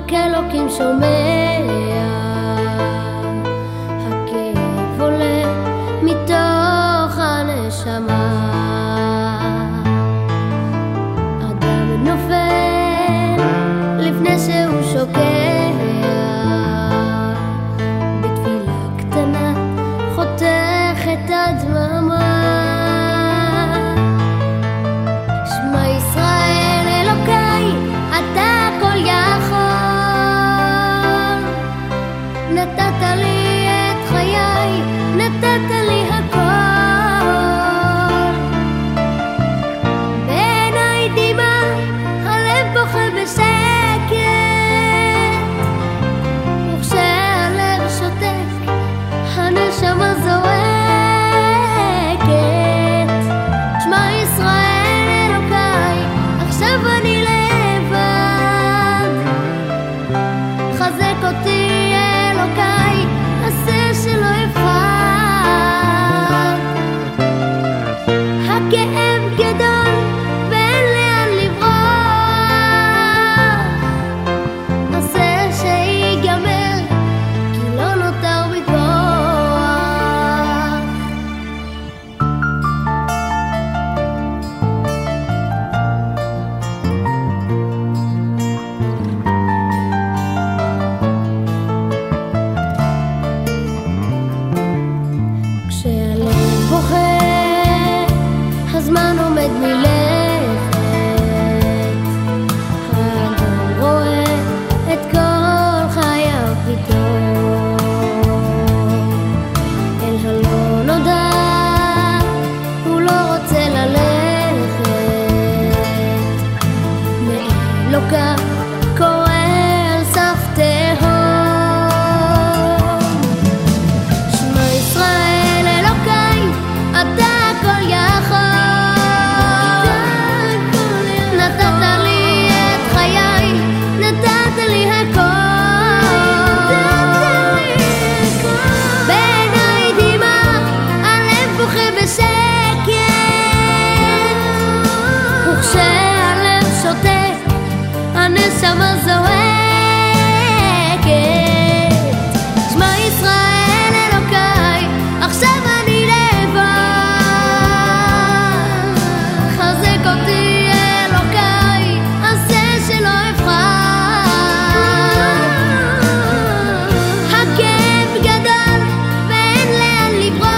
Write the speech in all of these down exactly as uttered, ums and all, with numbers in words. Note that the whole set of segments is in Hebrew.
רק אלוקים שומע, הכאב עולה מתוך הנשמה. אדם נופל לפני שהוא שוקע, בתפילה קטנה חותך את הדממה. שמע ישראל אלוקיי, אתה כל יכול, נתת לי את חיי, נתת לי הכל. בעיניי דמעה, הלב בוכה בשקט, וכשהלב שותק, הנשמה זועקת. שמע ישראל אלוקיי, עכשיו אני לבד, חזק אותי אלוקיי, עשה שלא אבחר. הכאב גדול ואין לאן לברוח, עשה שיגמר כי לא נותר בי כוח. כשהלב בוכה, הזמן עומד מלכת, האדם רואה את כל חייו פתאום. אל הלא נודע הוא לא רוצה ללכת, מאלוקיו קורא על סף תהום. שמע ישראל אלוקיי, אתה כל יכול, נתת לי את חיי, נתת לי הכל. בעיניי דמעה, הלב בוכה בשקט, וכשהלב שותק, הנשמה זועקת. שמע ישראל אלוקיי, עכשיו אני לבד, חזק אותי אלוקיי, עשה שלא אבחר. הכאב גדול ואין לאן לברוח,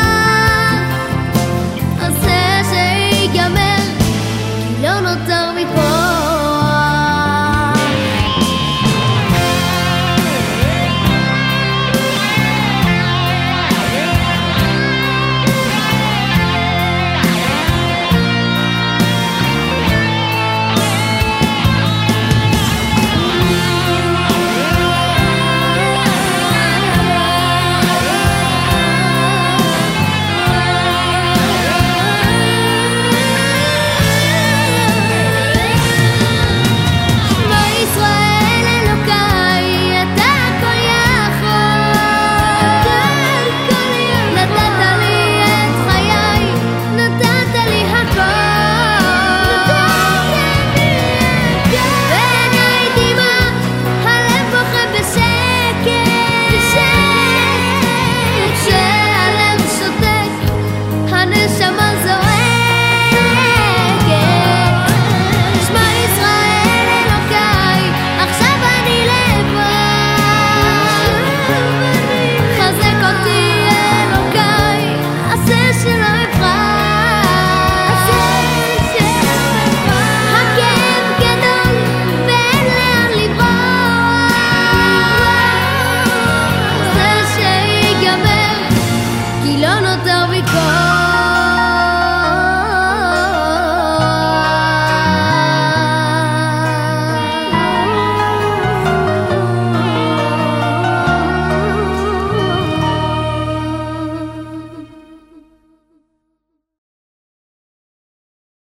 עשה שיגמר כי לא נותר בי כוח.